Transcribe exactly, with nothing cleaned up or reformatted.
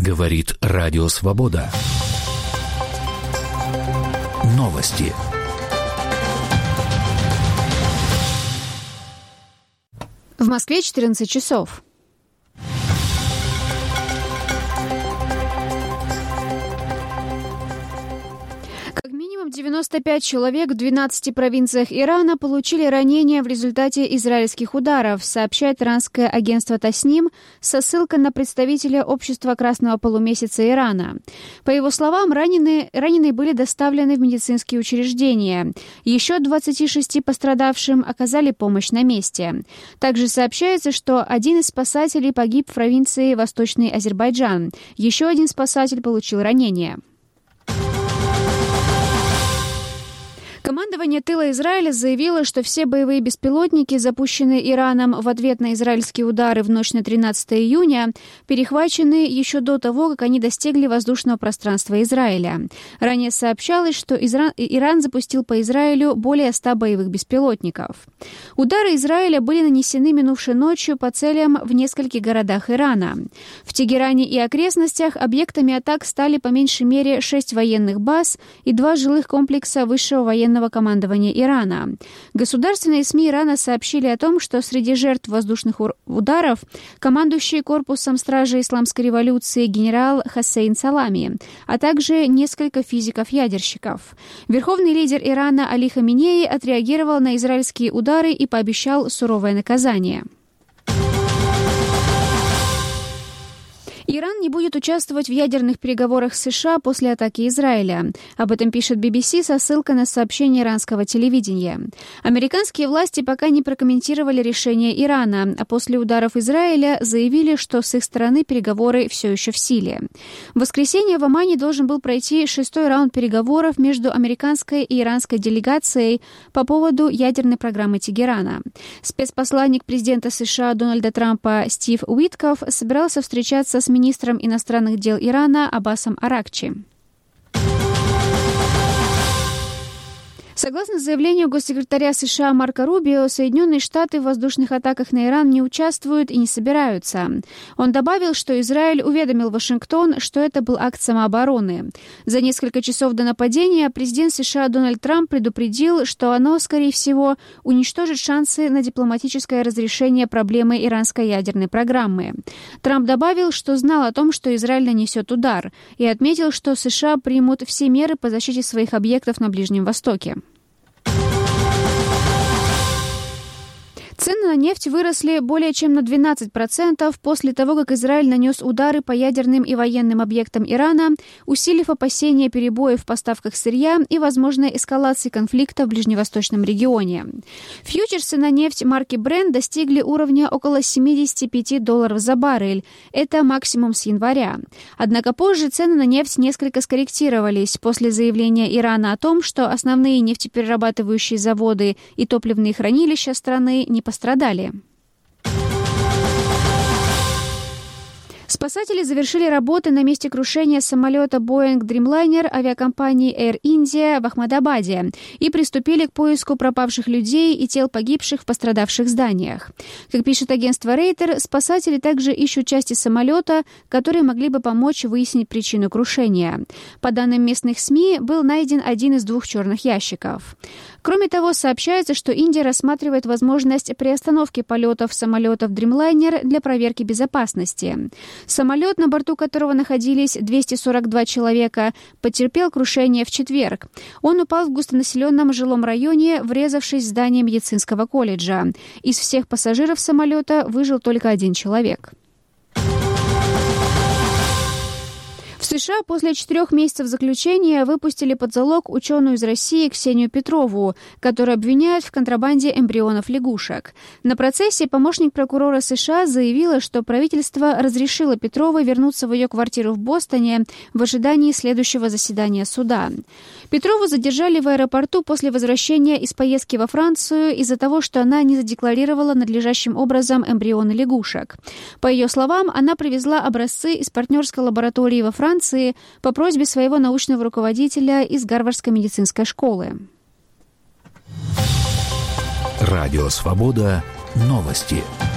Говорит Радио Свобода. Новости. В Москве четырнадцать часов. девяносто пять человек в двенадцати провинциях Ирана получили ранения в результате израильских ударов, сообщает иранское агентство Тасним со ссылкой на представителя общества Красного полумесяца Ирана. По его словам, раненые, раненые были доставлены в медицинские учреждения. Еще двадцати шести пострадавшим оказали помощь на месте. Также сообщается, что один из спасателей погиб в провинции Восточный Азербайджан. Еще один спасатель получил ранение. Командование тыла Израиля заявило, что все боевые беспилотники, запущенные Ираном в ответ на израильские удары в ночь на тринадцатое июня, перехвачены еще до того, как они достигли воздушного пространства Израиля. Ранее сообщалось, что Изра... Иран запустил по Израилю более ста боевых беспилотников. Удары Израиля были нанесены минувшей ночью по целям в нескольких городах Ирана. В Тегеране и окрестностях объектами атак стали по меньшей мере шесть военных баз и два жилых комплекса высшего военного командования Ирана. Государственные СМИ Ирана сообщили о том, что среди жертв воздушных ударов командующий корпусом стражи исламской революции генерал Хоссейн Салами, а также несколько физиков-ядерщиков. Верховный лидер Ирана Али Хаминеи отреагировал на израильские удары и пообещал суровое наказание. Иран не будет участвовать в ядерных переговорах с США после атаки Израиля. Об этом пишет би би си со ссылкой на сообщение иранского телевидения. Американские власти пока не прокомментировали решение Ирана, а после ударов Израиля заявили, что с их стороны переговоры все еще в силе. В воскресенье в Омане должен был пройти шестой раунд переговоров между американской и иранской делегацией по поводу ядерной программы Тегерана. Спецпосланник президента США Дональда Трампа Стив Уиткоф собирался встречаться с министром иностранных дел Ирана Аббасом Аракчи. Согласно заявлению госсекретаря США Марко Рубио, Соединенные Штаты в воздушных атаках на Иран не участвуют и не собираются. Он добавил, что Израиль уведомил Вашингтон, что это был акт самообороны. За несколько часов до нападения президент США Дональд Трамп предупредил, что оно, скорее всего, уничтожит шансы на дипломатическое разрешение проблемы иранской ядерной программы. Трамп добавил, что знал о том, что Израиль нанесет удар, и отметил, что США примут все меры по защите своих объектов на Ближнем Востоке. Цены на нефть выросли более чем на двенадцать процентов после того, как Израиль нанес удары по ядерным и военным объектам Ирана, усилив опасения перебоев в поставках сырья и возможной эскалации конфликта в ближневосточном регионе. Фьючерсы на нефть марки Brent достигли уровня около семьдесят пять долларов за баррель. Это максимум с января. Однако позже цены на нефть несколько скорректировались после заявления Ирана о том, что основные нефтеперерабатывающие заводы и топливные хранилища страны не пострадали. Спасатели завершили работы на месте крушения самолета Boeing Dreamliner авиакомпании Air India в Ахмадабаде и приступили к поиску пропавших людей и тел погибших в пострадавших зданиях. Как пишет агентство Рейтер, спасатели также ищут части самолета, которые могли бы помочь выяснить причину крушения. По данным местных СМИ, был найден один из двух черных ящиков. Кроме того, сообщается, что Индия рассматривает возможность приостановки полетов самолетов Dreamliner для проверки безопасности. Самолет, на борту которого находились двести сорок два человека, потерпел крушение в четверг. Он упал в густонаселенном жилом районе, врезавшись в здание медицинского колледжа. Из всех пассажиров самолета выжил только один человек. В США после четырех месяцев заключения выпустили под залог ученую из России Ксению Петрову, которую обвиняют в контрабанде эмбрионов лягушек. На процессе помощник прокурора США заявила, что правительство разрешило Петровой вернуться в ее квартиру в Бостоне в ожидании следующего заседания суда. Петрову задержали в аэропорту после возвращения из поездки во Францию из-за того, что она не задекларировала надлежащим образом эмбрионы лягушек. По ее словам, она привезла образцы из партнерской лаборатории во Франции по просьбе своего научного руководителя из Гарвардской медицинской школы. Радио Свобода. Новости.